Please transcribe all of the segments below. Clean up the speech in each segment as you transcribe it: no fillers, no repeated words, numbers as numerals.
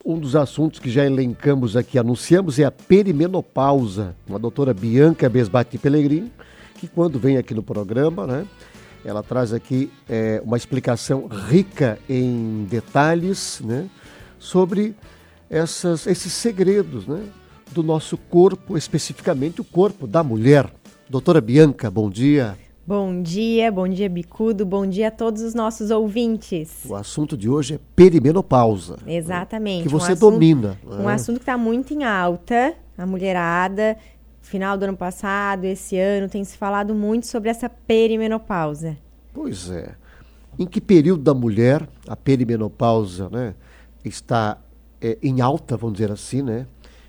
Um dos assuntos que já elencamos aqui, anunciamos, é a perimenopausa. A doutora Bianca Besbatti Pellegrini, que quando vem aqui no programa, né, ela traz aqui uma explicação rica em detalhes, né, sobre esses segredos, né, do nosso corpo, especificamente o corpo da mulher. Doutora Bianca, bom dia. Bom dia Bicudo, bom dia a todos os nossos ouvintes. O assunto de hoje é perimenopausa. Exatamente. Que você domina. Um assunto que está muito em alta, a mulherada, final do ano passado, esse ano, tem se falado muito sobre essa perimenopausa. Pois é. Em que período da mulher a perimenopausa, né, está em alta, vamos dizer assim, né?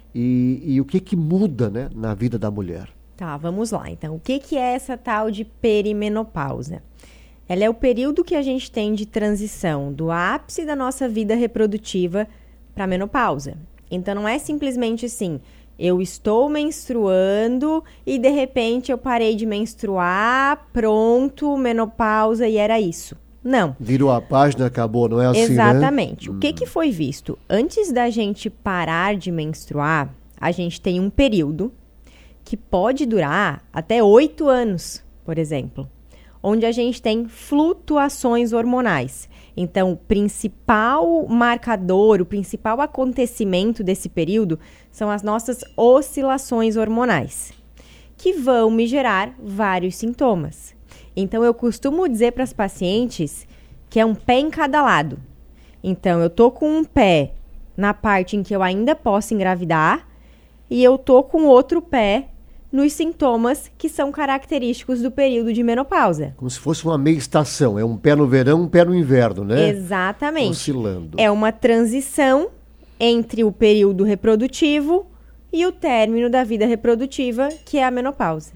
E o que muda, né, na vida da mulher? Tá, vamos lá. Então, o que é essa tal de perimenopausa? Ela é o período que a gente tem de transição do ápice da nossa vida reprodutiva para a menopausa. Então, não é simplesmente assim, eu estou menstruando e, de repente, eu parei de menstruar, pronto, menopausa e era isso. Não. Virou a página, acabou, não é assim, exatamente. Né? O que foi visto? Antes da gente parar de menstruar, a gente tem um período que pode durar até 8 anos, por exemplo, onde a gente tem flutuações hormonais. Então, o principal marcador, o principal acontecimento desse período são as nossas oscilações hormonais, que vão me gerar vários sintomas. Então, eu costumo dizer para as pacientes que é um pé em cada lado. Então, eu tô com um pé na parte em que eu ainda posso engravidar e eu tô com outro pé nos sintomas que são característicos do período de menopausa. Como se fosse uma meia estação, é um pé no verão, um pé no inverno, né? Exatamente. Oscilando. É uma transição entre o período reprodutivo e o término da vida reprodutiva, que é a menopausa.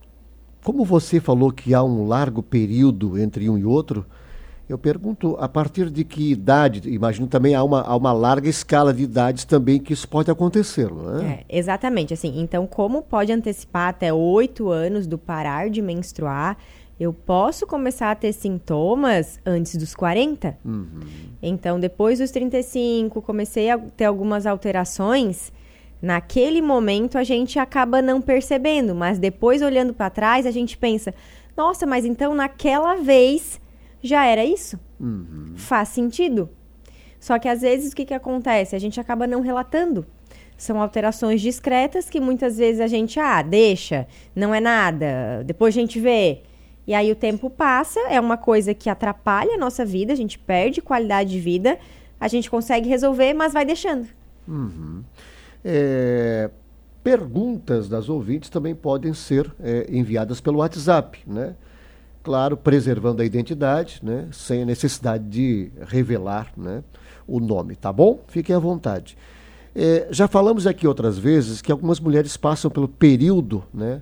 Como você falou que há um largo período entre um e outro, eu pergunto, a partir de que idade, imagino também há uma larga escala de idades também que isso pode acontecer, não é? Exatamente, assim, então como pode antecipar até 8 anos do parar de menstruar, eu posso começar a ter sintomas antes dos 40? Uhum. Então, depois dos 35, comecei a ter algumas alterações, naquele momento a gente acaba não percebendo, mas depois olhando para trás a gente pensa, nossa, mas então naquela vez já era isso? Uhum. Faz sentido. Só que às vezes o que acontece? A gente acaba não relatando. São alterações discretas que muitas vezes a gente, deixa, não é nada, depois a gente vê. E aí o tempo passa, é uma coisa que atrapalha a nossa vida, a gente perde qualidade de vida, a gente consegue resolver, mas vai deixando. Uhum. Perguntas das ouvintes também podem ser enviadas pelo WhatsApp, né? Claro, preservando a identidade, né? Sem a necessidade de revelar, né, o nome, tá bom? Fiquem à vontade. Já falamos aqui outras vezes que algumas mulheres passam pelo período, né?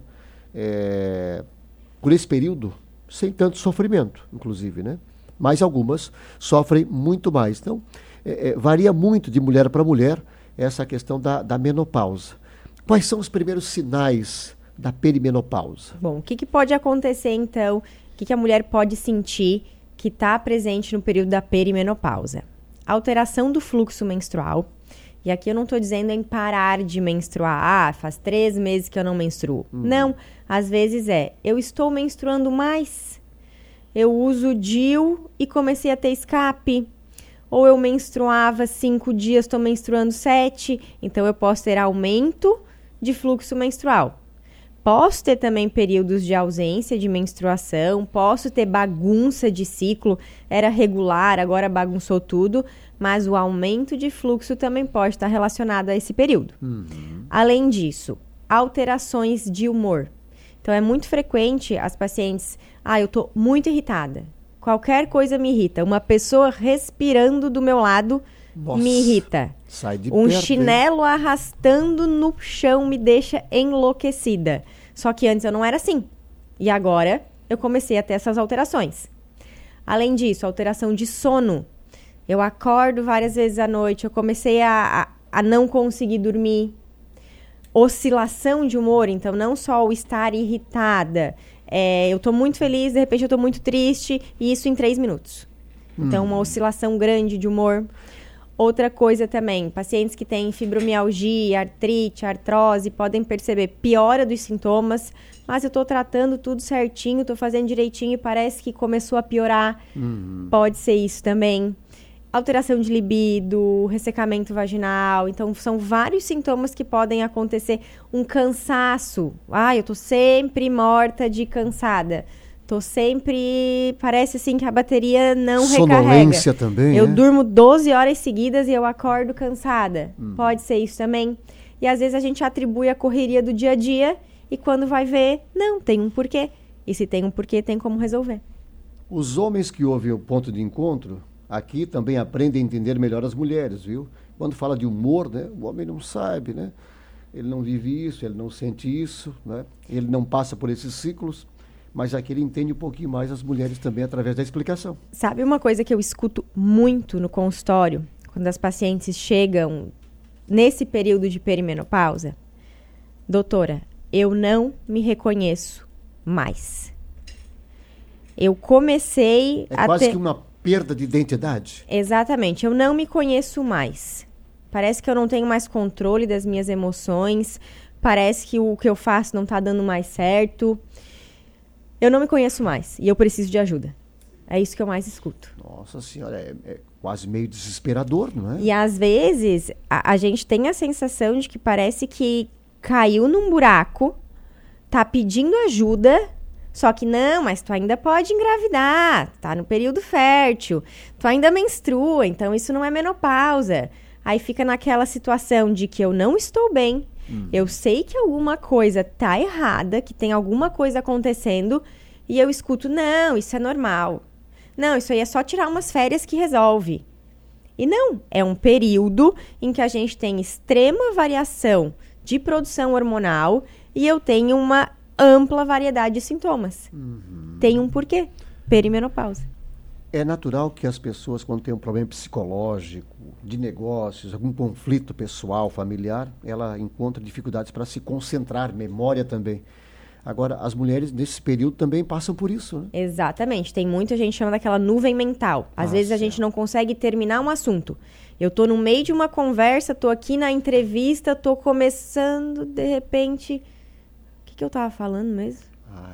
Por esse período, sem tanto sofrimento, inclusive, né? Mas algumas sofrem muito mais. Então, varia muito de mulher para mulher essa questão da menopausa. Quais são os primeiros sinais da perimenopausa? Bom, o que pode acontecer, então? O que a mulher pode sentir que está presente no período da perimenopausa? Alteração do fluxo menstrual. E aqui eu não estou dizendo em parar de menstruar. Faz 3 meses que eu não menstruo. Não, às vezes eu estou menstruando mais. Eu uso DIU e comecei a ter escape. Ou eu menstruava 5 dias, estou menstruando 7. Então eu posso ter aumento de fluxo menstrual. Posso ter também períodos de ausência de menstruação, posso ter bagunça de ciclo, era regular, agora bagunçou tudo, mas o aumento de fluxo também pode estar relacionado a esse período. Uhum. Além disso, alterações de humor. Então, é muito frequente as pacientes, eu estou muito irritada, qualquer coisa me irrita, uma pessoa respirando do meu lado me irrita. Sai de um perto, chinelo arrastando no chão me deixa enlouquecida. Só que antes eu não era assim. E agora eu comecei a ter essas alterações. Além disso, alteração de sono. Eu acordo várias vezes à noite, eu comecei a não conseguir dormir. Oscilação de humor, então não só o estar irritada. Eu tô muito feliz, de repente eu tô muito triste, e isso em 3 minutos. Então, uma oscilação grande de humor. Outra coisa também, pacientes que têm fibromialgia, artrite, artrose, podem perceber piora dos sintomas, mas eu estou tratando tudo certinho, estou fazendo direitinho e parece que começou a piorar. Pode ser isso também. Alteração de libido, ressecamento vaginal. Então, são vários sintomas que podem acontecer. Um cansaço. Eu estou sempre morta de cansada. Tô sempre... Parece assim que a bateria não recarrega. Sonolência também, Eu durmo 12 horas seguidas e eu acordo cansada. Pode ser isso também. E às vezes a gente atribui a correria do dia a dia e quando vai ver, não, tem um porquê. E se tem um porquê, tem como resolver. Os homens que ouvem o ponto de encontro, aqui também aprendem a entender melhor as mulheres, viu? Quando fala de humor, né? O homem não sabe, né? Ele não vive isso, ele não sente isso, né? Ele não passa por esses ciclos. Mas aqui ele entende um pouquinho mais as mulheres também através da explicação. Sabe uma coisa que eu escuto muito no consultório, quando as pacientes chegam nesse período de perimenopausa? Doutora, eu não me reconheço mais. Eu comecei a quase que uma perda de identidade? Exatamente, eu não me conheço mais. Parece que eu não tenho mais controle das minhas emoções, parece que o que eu faço não está dando mais certo. Eu não me conheço mais e eu preciso de ajuda. É isso que eu mais escuto. Nossa senhora, é quase meio desesperador, não é? E às vezes a gente tem a sensação de que parece que caiu num buraco, tá pedindo ajuda, só que não, mas tu ainda pode engravidar, tá no período fértil, tu ainda menstrua, então isso não é menopausa. Aí fica naquela situação de que eu não estou bem, eu sei que alguma coisa tá errada, que tem alguma coisa acontecendo, e eu escuto, não, isso é normal. Não, isso aí é só tirar umas férias que resolve. E não, é um período em que a gente tem extrema variação de produção hormonal e eu tenho uma ampla variedade de sintomas. Tem um porquê, perimenopausa. É natural que as pessoas, quando têm um problema psicológico, de negócios, algum conflito pessoal, familiar, ela encontra dificuldades para se concentrar, memória também. Agora, as mulheres, nesse período, também passam por isso, né? Exatamente. Tem muito, a gente chama daquela nuvem mental. Às vezes a gente não consegue terminar um assunto. Eu tô no meio de uma conversa, tô aqui na entrevista, tô começando, de repente... O que eu tava falando mesmo?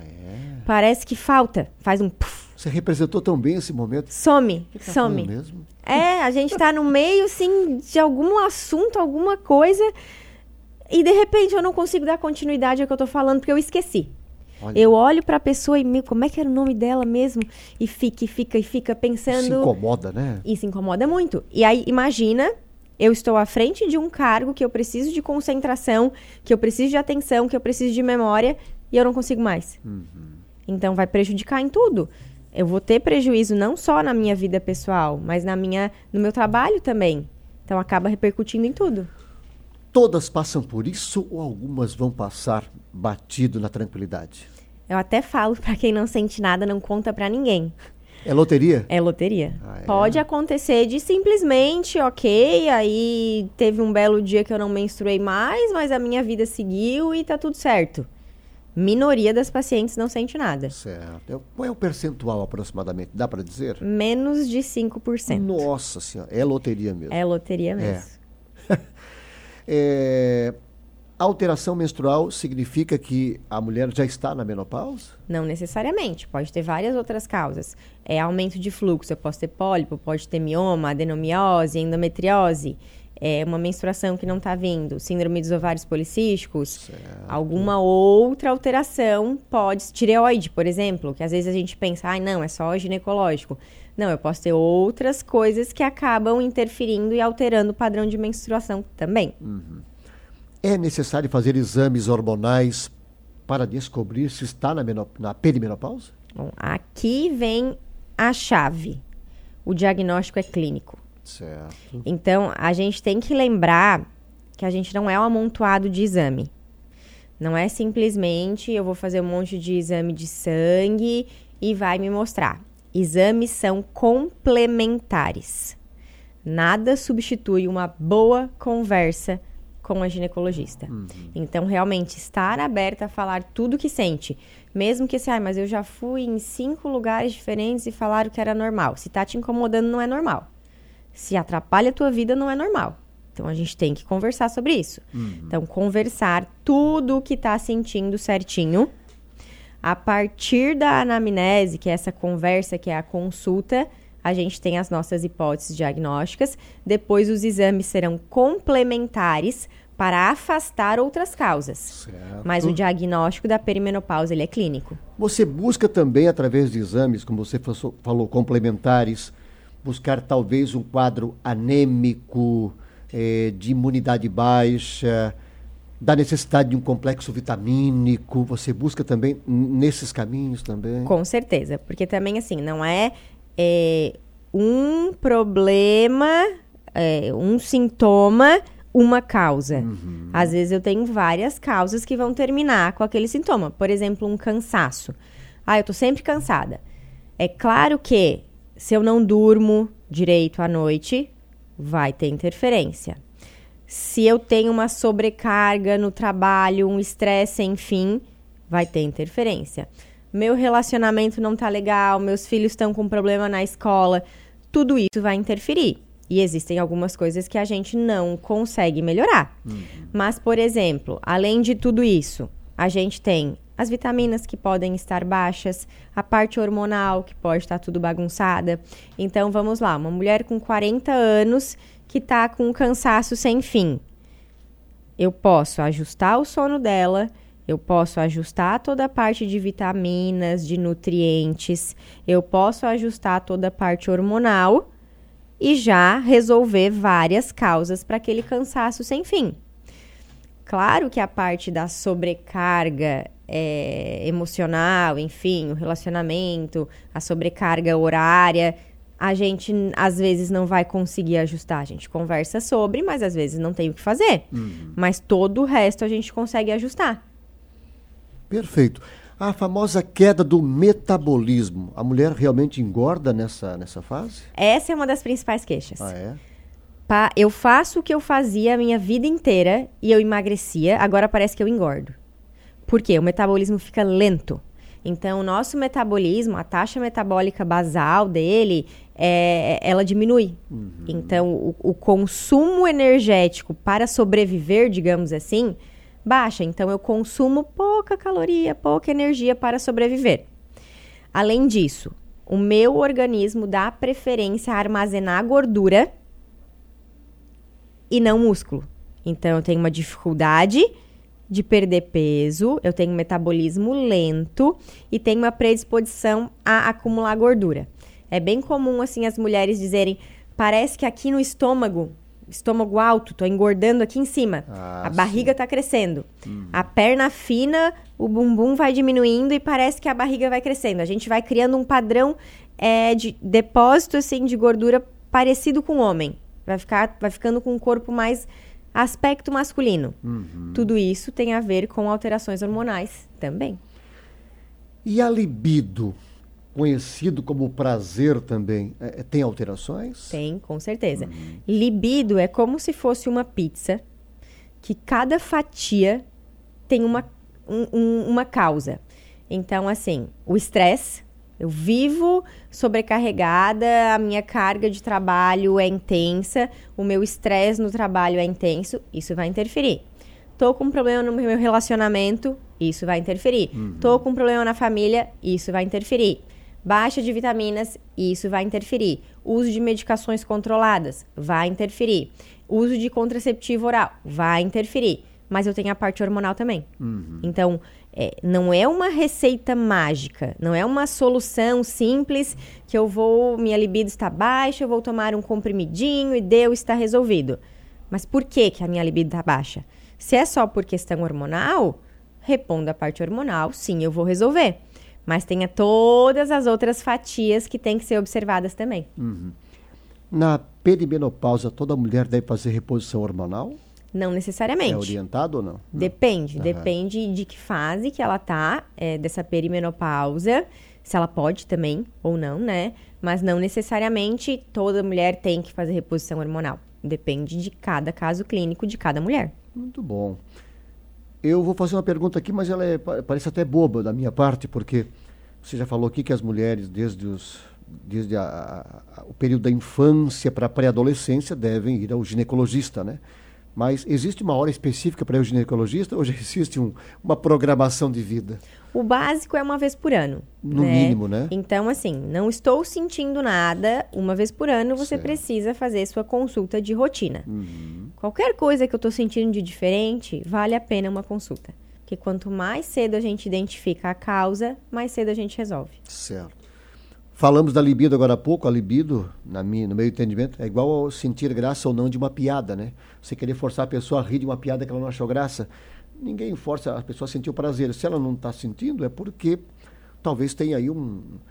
Parece que falta. Faz um... puff. Você representou tão bem esse momento. Some. Mesmo? A gente tá no meio, assim, de algum assunto, alguma coisa, e de repente eu não consigo dar continuidade ao que eu tô falando, porque eu esqueci. Olha. Eu olho pra pessoa e, como é que era o nome dela mesmo? E fica pensando... Isso incomoda, né? Isso incomoda muito. E aí, imagina, eu estou à frente de um cargo que eu preciso de concentração, que eu preciso de atenção, que eu preciso de memória, e eu não consigo mais. Então, vai prejudicar em tudo. Eu vou ter prejuízo não só na minha vida pessoal, mas no meu trabalho também. Então, acaba repercutindo em tudo. Todas passam por isso ou algumas vão passar batido na tranquilidade? Eu até falo para quem não sente nada, não conta para ninguém. É loteria? É loteria. Pode acontecer de simplesmente, ok, aí teve um belo dia que eu não menstruei mais, mas a minha vida seguiu e tá tudo certo. Minoria das pacientes não sente nada. Certo. Qual é o percentual aproximadamente? Dá para dizer? Menos de 5%. Nossa senhora, é loteria mesmo. É loteria mesmo. Alteração menstrual significa que a mulher já está na menopausa? Não necessariamente, pode ter várias outras causas. Aumento de fluxo, eu posso ter pólipo, pode ter mioma, adenomiose, endometriose. Uma menstruação que não está vindo, síndrome dos ovários policísticos, alguma outra alteração pode... Tireoide, por exemplo, que às vezes a gente pensa, não, é só ginecológico. Não, eu posso ter outras coisas que acabam interferindo e alterando o padrão de menstruação também. É necessário fazer exames hormonais para descobrir se está na perimenopausa? Bom, aqui vem a chave. O diagnóstico é clínico. Certo. Então, a gente tem que lembrar que a gente não é um amontoado de exame. Não é simplesmente eu vou fazer um monte de exame de sangue e vai me mostrar. Exames são complementares. Nada substitui uma boa conversa com a ginecologista. Então, realmente, estar aberta a falar tudo que sente. Mesmo que mas eu já fui em 5 lugares diferentes e falaram que era normal. Se tá te incomodando, não é normal. Se atrapalha a tua vida, não é normal. Então, a gente tem que conversar sobre isso. Então, conversar tudo o que está sentindo certinho. A partir da anamnese, que é essa conversa, que é a consulta, a gente tem as nossas hipóteses diagnósticas. Depois, os exames serão complementares para afastar outras causas. Certo. Mas o diagnóstico da perimenopausa, ele é clínico. Você busca também, através de exames, como você falou, complementares, buscar talvez um quadro anêmico, de imunidade baixa, da necessidade de um complexo vitamínico. Você busca também nesses caminhos também? Com certeza, porque também assim, não é um problema, um sintoma, uma causa. Às vezes eu tenho várias causas que vão terminar com aquele sintoma. Por exemplo, um cansaço. Eu tô sempre cansada. É claro que se eu não durmo direito à noite, vai ter interferência. Se eu tenho uma sobrecarga no trabalho, um estresse sem fim, vai ter interferência. Meu relacionamento não tá legal, meus filhos estão com problema na escola, tudo isso vai interferir. E existem algumas coisas que a gente não consegue melhorar. Mas, por exemplo, além de tudo isso, a gente tem as vitaminas que podem estar baixas, a parte hormonal que pode estar tudo bagunçada. Então, vamos lá, uma mulher com 40 anos que está com um cansaço sem fim. Eu posso ajustar o sono dela, eu posso ajustar toda a parte de vitaminas, de nutrientes, eu posso ajustar toda a parte hormonal e já resolver várias causas para aquele cansaço sem fim. Claro que a parte da sobrecarga emocional, enfim, o relacionamento, a sobrecarga horária, a gente às vezes não vai conseguir ajustar. A gente conversa sobre, mas às vezes não tem o que fazer. Mas todo o resto a gente consegue ajustar. Perfeito. A famosa queda do metabolismo. A mulher realmente engorda nessa fase? Essa é uma das principais queixas. É? Eu faço o que eu fazia a minha vida inteira e eu emagrecia, agora parece que eu engordo. Por quê? O metabolismo fica lento. Então, o nosso metabolismo, a taxa metabólica basal dele, ela diminui. Então, o consumo energético para sobreviver, digamos assim, baixa. Então, eu consumo pouca caloria, pouca energia para sobreviver. Além disso, o meu organismo dá preferência a armazenar gordura e não músculo. Então, eu tenho uma dificuldade de perder peso, eu tenho um metabolismo lento e tenho uma predisposição a acumular gordura. É bem comum, assim, as mulheres dizerem, parece que aqui no estômago alto, tô engordando aqui em cima, a barriga tá crescendo. A perna fina, o bumbum vai diminuindo e parece que a barriga vai crescendo. A gente vai criando um padrão de depósito, assim, de gordura parecido com o homem. Vai ficando com um corpo mais aspecto masculino. Tudo isso tem a ver com alterações hormonais também. E a libido, conhecido como prazer também, tem alterações? Tem, com certeza. Libido é como se fosse uma pizza, que cada fatia tem uma causa. Então, assim, o estresse, eu vivo sobrecarregada, a minha carga de trabalho é intensa, o meu estresse no trabalho é intenso, isso vai interferir. Tô com um problema no meu relacionamento, isso vai interferir. Tô com um problema na família, isso vai interferir. Baixa de vitaminas, isso vai interferir. Uso de medicações controladas, vai interferir. Uso de contraceptivo oral, vai interferir. Mas eu tenho a parte hormonal também. Então, não é uma receita mágica, não é uma solução simples que minha libido está baixa, eu vou tomar um comprimidinho e está resolvido. Mas por que a minha libido está baixa? Se é só por questão hormonal, repondo a parte hormonal, sim, eu vou resolver. Mas tenha todas as outras fatias que têm que ser observadas também. Na perimenopausa, toda mulher deve fazer reposição hormonal? Não necessariamente. É orientado ou não? Depende de que fase que ela tá, dessa perimenopausa, se ela pode também ou não, né? Mas não necessariamente toda mulher tem que fazer reposição hormonal. Depende de cada caso clínico de cada mulher. Muito bom. Eu vou fazer uma pergunta aqui, mas ela parece até boba da minha parte, porque você já falou aqui que as mulheres, desde os desde o período da infância para a pré-adolescência, devem ir ao ginecologista, né? Mas existe uma hora específica para ir ao ginecologista ou já existe uma programação de vida? O básico é uma vez por ano. No mínimo, né? Então, assim, não estou sentindo nada, uma vez por ano você precisa fazer sua consulta de rotina. Qualquer coisa que eu estou sentindo de diferente, vale a pena uma consulta. Porque quanto mais cedo a gente identifica a causa, mais cedo a gente resolve. Certo. Falamos da libido agora há pouco. A libido, no meu entendimento, é igual ao sentir graça ou não de uma piada, né? Você querer forçar a pessoa a rir de uma piada que ela não achou graça. Ninguém força a pessoa a sentir o prazer. Se ela não está sentindo, é porque talvez tenha aí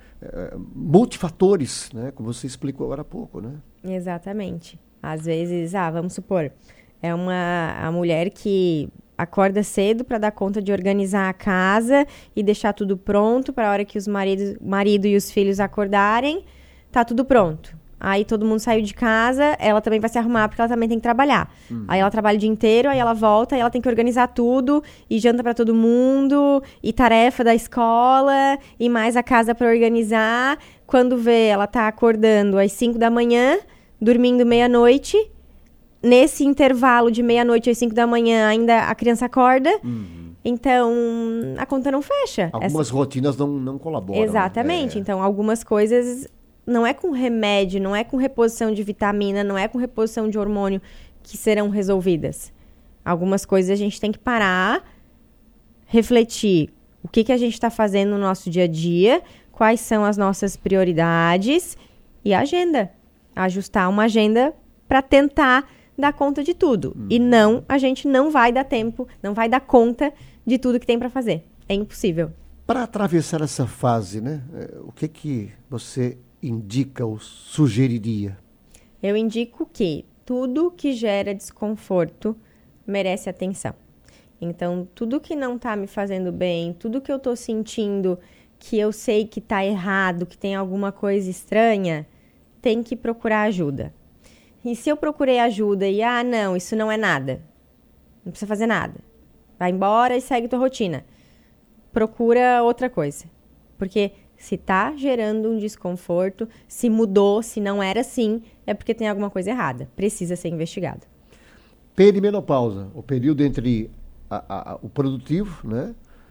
multifatores, né? Como você explicou agora há pouco, né? Exatamente. Às vezes, vamos supor, é a mulher que acorda cedo para dar conta de organizar a casa e deixar tudo pronto para a hora que os marido e os filhos acordarem, tá tudo pronto. Aí todo mundo saiu de casa, ela também vai se arrumar porque ela também tem que trabalhar. Aí ela trabalha o dia inteiro, aí ela volta e ela tem que organizar tudo, e janta para todo mundo, e tarefa da escola, e mais a casa para organizar. Quando vê, ela tá acordando às 5 da manhã, dormindo meia-noite. Nesse intervalo de meia-noite às 5 da manhã, ainda a criança acorda. Então, a conta não fecha. Algumas rotinas não colaboram. Exatamente. Então, algumas coisas não é com remédio, não é com reposição de vitamina, não é com reposição de hormônio que serão resolvidas. Algumas coisas a gente tem que parar, refletir o que a gente está fazendo no nosso dia a dia, quais são as nossas prioridades e a agenda. Ajustar uma agenda para tentar dar conta de tudo. E não, a gente não vai dar tempo, não vai dar conta de tudo que tem para fazer. É impossível. Para atravessar essa fase, né? O que você indica ou sugeriria? Eu indico que tudo que gera desconforto merece atenção. Então, tudo que não está me fazendo bem, tudo que eu estou sentindo que eu sei que está errado, que tem alguma coisa estranha, tem que procurar ajuda. E se eu procurei ajuda e, não, isso não é nada, não precisa fazer nada, vai embora e segue tua rotina, procura outra coisa. Porque se está gerando um desconforto, se mudou, se não era assim, é porque tem alguma coisa errada, precisa ser investigado. Perimenopausa, o período entre o produtivo, né?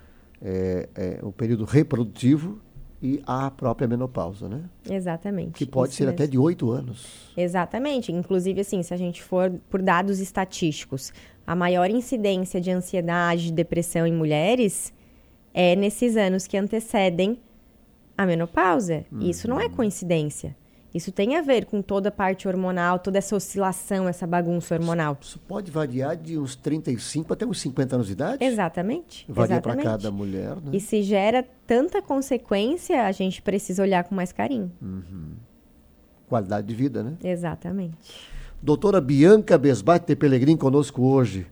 O período reprodutivo e a própria menopausa, né? Exatamente. Que pode ser até de 8 anos. Exatamente. Inclusive, assim, se a gente for por dados estatísticos, a maior incidência de ansiedade, de depressão em mulheres é nesses anos que antecedem a menopausa. Isso não é coincidência. Isso tem a ver com toda a parte hormonal, toda essa oscilação, essa bagunça hormonal. Isso pode variar de uns 35 até uns 50 anos de idade? Exatamente. Varia para cada mulher, né? E se gera tanta consequência, a gente precisa olhar com mais carinho. Qualidade de vida, né? Exatamente. Doutora Bianca Besbate Pellegrin conosco hoje.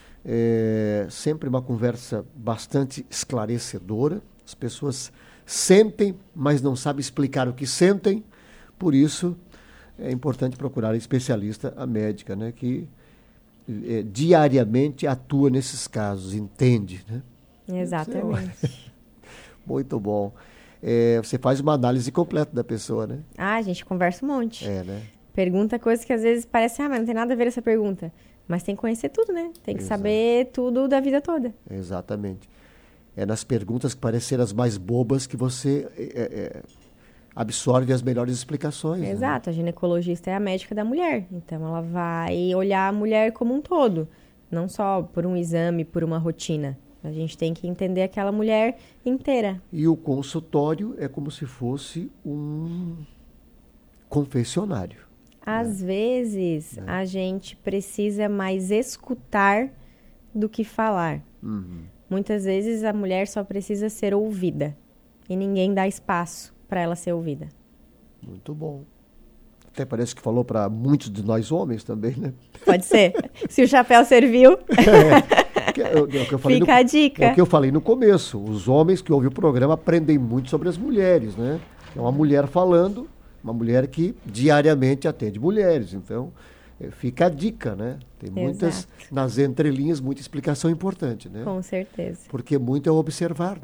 Sempre uma conversa bastante esclarecedora. As pessoas sentem, mas não sabem explicar o que sentem. Por isso, é importante procurar a especialista, a médica, né, que diariamente atua nesses casos, entende, né? Exatamente. Muito bom. Você faz uma análise completa da pessoa, né? A gente conversa um monte. Né? Pergunta coisas que às vezes parece, mas não tem nada a ver essa pergunta. Mas tem que conhecer tudo, né? Tem que saber tudo da vida toda. Exatamente. É nas perguntas que parecem ser as mais bobas que você absorve as melhores explicações. Exato, né? A ginecologista é a médica da mulher, então ela vai olhar a mulher como um todo, não só por um exame, por uma rotina. A gente tem que entender aquela mulher inteira. E o consultório é como se fosse um confessionário. Às vezes, a gente precisa mais escutar do que falar. Muitas vezes a mulher só precisa ser ouvida e ninguém dá espaço para ela ser ouvida. Muito bom. Até parece que falou para muitos de nós homens também, né? Pode ser. Se o chapéu serviu. Fica a dica. É o que eu falei no começo. Os homens que ouvem o programa aprendem muito sobre as mulheres, né? É uma mulher falando, uma mulher que diariamente atende mulheres. Então, fica a dica, né? Tem muitas, nas entrelinhas, muita explicação importante, né? Com certeza. Porque muito é observar, não é?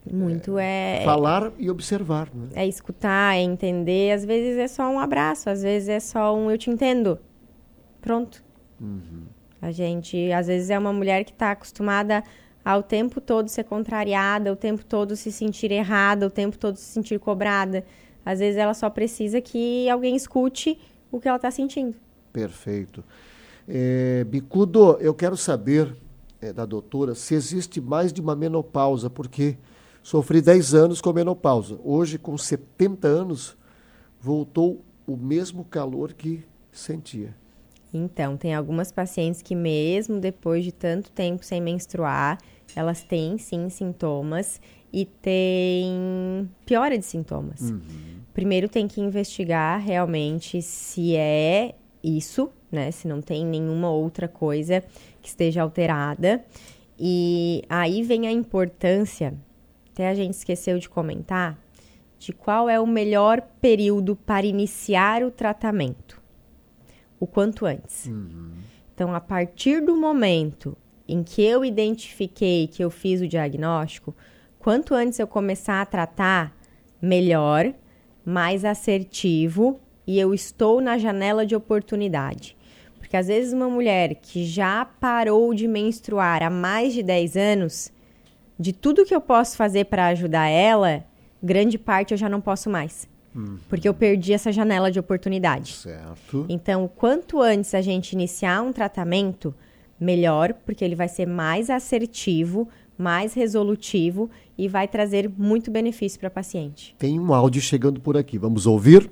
Muito falar e observar, né? É escutar, é entender. Às vezes é só um abraço, às vezes é só um eu te entendo. Pronto. A gente, às vezes, é uma mulher que está acostumada ao tempo todo ser contrariada, o tempo todo se sentir errada, o tempo todo se sentir cobrada. Às vezes ela só precisa que alguém escute o que ela está sentindo. Perfeito. Bicudo, eu quero saber da doutora se existe mais de uma menopausa, porque sofri 10 anos com menopausa. Hoje, com 70 anos, voltou o mesmo calor que sentia. Então, tem algumas pacientes que mesmo depois de tanto tempo sem menstruar, elas têm sim sintomas e tem piora de sintomas. Primeiro tem que investigar realmente se é isso, né? Se não tem nenhuma outra coisa que esteja alterada. E aí vem a importância, até a gente esqueceu de comentar, de qual é o melhor período para iniciar o tratamento. O quanto antes. Então, a partir do momento em que eu identifiquei que eu fiz o diagnóstico, quanto antes eu começar a tratar, melhor, mais assertivo e eu estou na janela de oportunidade. Porque às vezes uma mulher que já parou de menstruar há mais de 10 anos, de tudo que eu posso fazer para ajudar ela, grande parte eu já não posso mais. Porque eu perdi essa janela de oportunidade. Certo. Então, quanto antes a gente iniciar um tratamento, melhor, porque ele vai ser mais assertivo, mais resolutivo e vai trazer muito benefício para a paciente. Tem um áudio chegando por aqui. Vamos ouvir?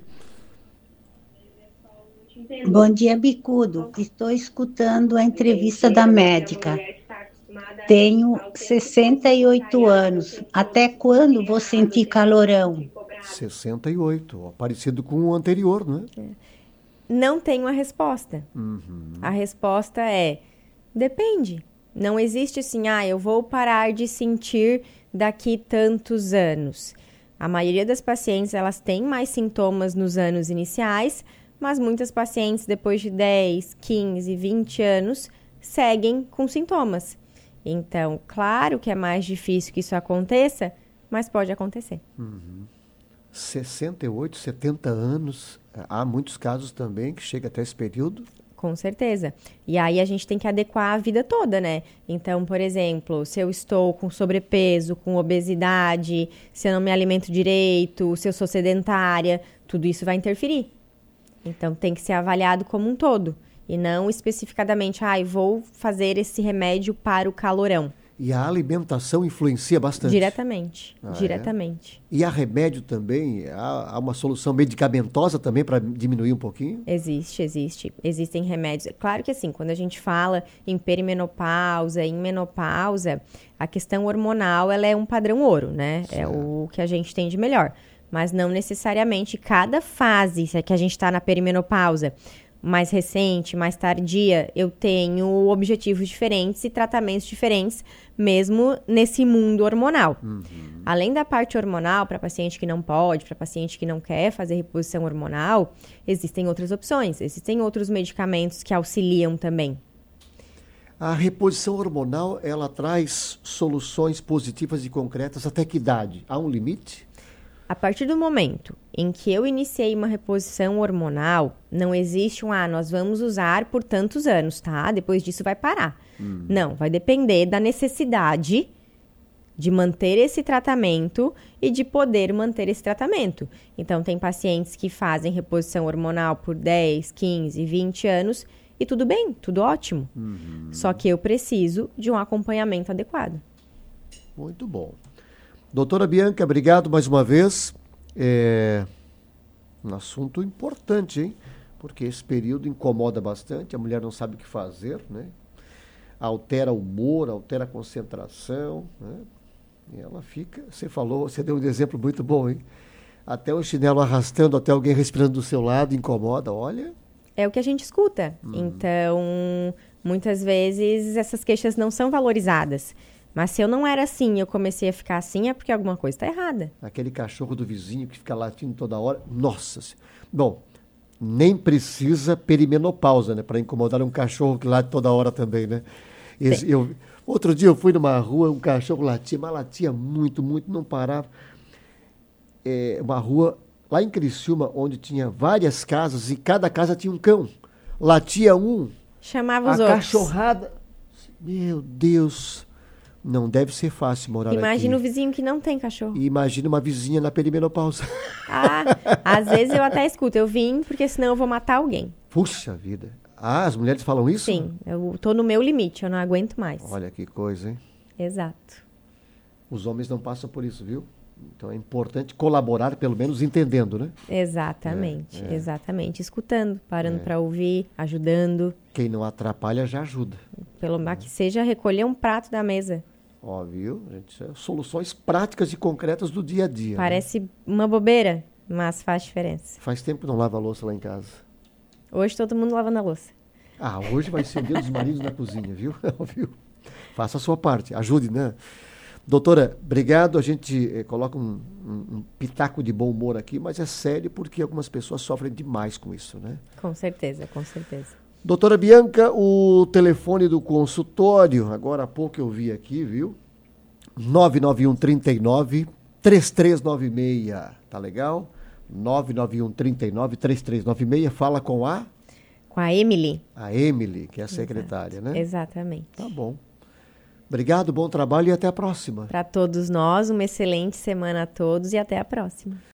Bom dia, Bicudo. Estou escutando a entrevista da médica. Tenho 68 anos. Até quando vou sentir calorão? 68, parecido com o anterior, não é? Não tenho a resposta. A resposta é, depende. Não existe assim, eu vou parar de sentir daqui tantos anos. A maioria das pacientes, elas têm mais sintomas nos anos iniciais, mas muitas pacientes, depois de 10, 15, 20 anos, seguem com sintomas. Então, claro que é mais difícil que isso aconteça, mas pode acontecer. 68, 70 anos, há muitos casos também que chega até esse período. Com certeza. E aí a gente tem que adequar a vida toda, né? Então, por exemplo, se eu estou com sobrepeso, com obesidade, se eu não me alimento direito, se eu sou sedentária, tudo isso vai interferir. Então, tem que ser avaliado como um todo. E não especificadamente, vou fazer esse remédio para o calorão. E a alimentação influencia bastante? Diretamente. Diretamente. É? E há remédio também? Há uma solução medicamentosa também para diminuir um pouquinho? Existe. Existem remédios. Claro que assim, quando a gente fala em perimenopausa, em menopausa, a questão hormonal ela é um padrão ouro, né? Certo. É o que a gente tem de melhor. Mas não necessariamente cada fase que a gente está na perimenopausa, mais recente, mais tardia, eu tenho objetivos diferentes e tratamentos diferentes, mesmo nesse mundo hormonal. Além da parte hormonal, para paciente que não pode, para paciente que não quer fazer reposição hormonal, existem outras opções, existem outros medicamentos que auxiliam também. A reposição hormonal, ela traz soluções positivas e concretas até que idade? Há um limite? A partir do momento em que eu iniciei uma reposição hormonal, não existe nós vamos usar por tantos anos, tá? Depois disso vai parar. Não, vai depender da necessidade de manter esse tratamento e de poder manter esse tratamento. Então, tem pacientes que fazem reposição hormonal por 10, 15, 20 anos e tudo bem, tudo ótimo. Só que eu preciso de um acompanhamento adequado. Muito bom. Doutora Bianca, obrigado mais uma vez. Um assunto importante, hein? Porque esse período incomoda bastante, a mulher não sabe o que fazer, né? Altera o humor, altera a concentração, né? E ela fica, você deu um exemplo muito bom, hein? Até o chinelo arrastando, até alguém respirando do seu lado, incomoda, olha. É o que a gente escuta. Então, muitas vezes essas queixas não são valorizadas. Mas se eu não era assim e eu comecei a ficar assim, é porque alguma coisa está errada. Aquele cachorro do vizinho que fica latindo toda hora. Nossa! Bom, nem precisa perimenopausa, né? Para incomodar um cachorro que late toda hora também, né? Outro dia eu fui numa rua, um cachorro latia, mas latia muito, muito, não parava. Uma rua lá em Criciúma, onde tinha várias casas e cada casa tinha um cão. Latia um, Chamava os a outros. cachorrada. Meu Deus, não deve ser fácil morar aqui. Imagina o vizinho que não tem cachorro. E imagina uma vizinha na perimenopausa. Às vezes eu até escuto, eu vim porque senão eu vou matar alguém. Puxa vida. As mulheres falam isso? Sim, eu tô no meu limite, eu não aguento mais. Olha que coisa, hein? Exato. Os homens não passam por isso, viu? Então é importante colaborar, pelo menos entendendo, né? Exatamente, exatamente. Escutando, parando para ouvir, ajudando. Quem não atrapalha já ajuda. Pelo menos que seja recolher um prato da mesa. Ó, viu? Gente, soluções práticas e concretas do dia a dia. Parece uma bobeira, mas faz diferença. Faz tempo que não lava a louça lá em casa. Hoje todo mundo lavando a louça. Hoje vai ser o dia dos maridos na cozinha, viu? Viu? Faça a sua parte, ajude, né? Doutora, obrigado. A gente coloca um pitaco de bom humor aqui, mas é sério porque algumas pessoas sofrem demais com isso, né? Com certeza, com certeza. Doutora Bianca, o telefone do consultório, agora há pouco eu vi aqui, viu? 991 39 3396, tá legal? 991 39 3396, fala com a Emily. A Emily, que é a secretária, né? Exatamente. Tá bom. Obrigado, bom trabalho e até a próxima. Para todos nós, uma excelente semana a todos e até a próxima.